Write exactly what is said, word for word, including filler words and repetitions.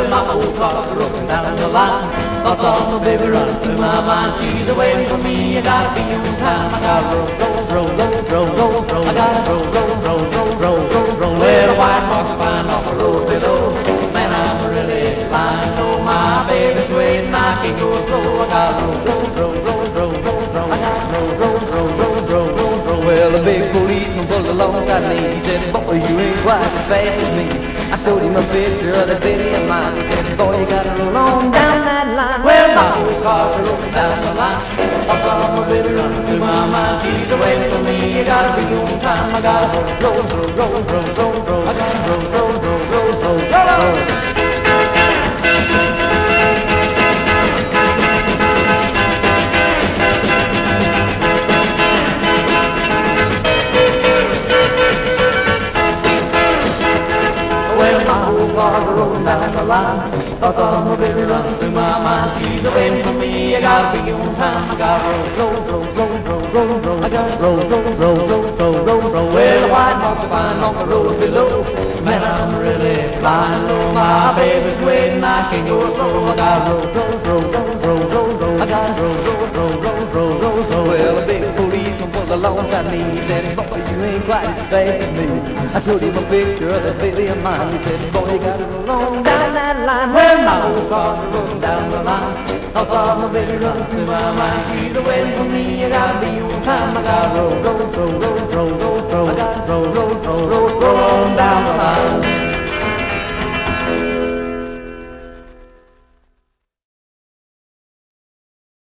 Well, my old car's rolling down the line. Thoughts of my baby running through my mind. She's waiting for me, I gotta be on time. I gotta roll, roll, roll, roll, roll, roll, roll. I gotta roll, roll, roll, roll, roll, roll, roll. Well, a white mark's flying off the road below. Man, I'm really flying low. My baby's waiting, I can't go slow. I gotta roll, roll, roll, roll, roll, roll, roll. I gotta roll, roll, roll, roll, roll, roll, roll. Well, a big policeman pulled alongside me. He said, boy, you ain't quite as fast as me. I showed him a picture of that baby of mine. He said, boy, you gotta roll on down that line. Well, my old car's rolling down the line. Thoughts of my baby running through my mind. She's waiting for me, you gotta be on time. I gotta roll, roll, roll, roll, roll, roll. I gotta roll, roll, roll, roll, roll, roll, roll. Cars are rolling down the line. Thoughts of my baby running through my mind. She's waiting for me, I gotta be on time. I gotta roll, roll, roll, roll, roll, roll, roll. I gotta roll, roll, roll, roll, roll, roll, roll. Well, the white marks are flying on the road below. Man, I'm really flying low. My baby's waiting, I can't go slow. I gotta roll, roll, roll, roll, roll, roll, roll. I gotta roll, roll, roll, roll, roll, roll, roll. Well, a big policeman pulled alongside me. He said, boy, you ain't quite as fast as me. I showed him a picture of that baby of mine. He said, boy, you gotta roll on down that line. Well, my old car's rolling down the line. Thoughts of my baby running through my mind. She's waiting for me, I gotta be on time. I gotta roll, roll, roll, roll, roll, roll, roll. I gotta roll, roll, roll, roll.